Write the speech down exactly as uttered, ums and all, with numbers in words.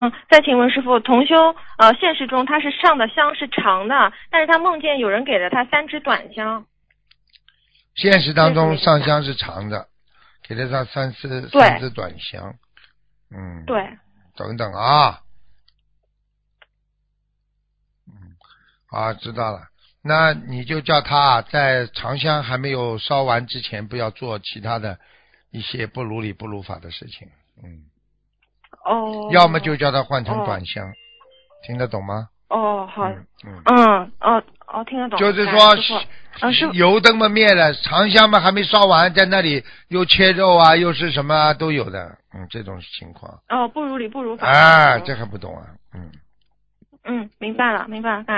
嗯，再请问师傅，同修呃现实中他是上的香是长的，但是他梦见有人给了他三支短香。 现实当中上香是长的，给了他三支三支短香。嗯， 对， 等等啊，嗯，啊，知道了。那你就叫他在长香还没有烧完之前，不要做其他的一些不如理不如法的事情。嗯。 哦。 要么就叫他换成哦短香，听得懂吗？ 哦，好。 嗯嗯。 嗯哦哦，听得懂。 就是说， 嗯，是油灯嘛灭了，长香嘛还没烧完，在那里又切肉啊，又是什么啊都有的。嗯，这种情况。 哦，不如理不如法。 啊，这还不懂啊？嗯。 嗯，明白了，明白了。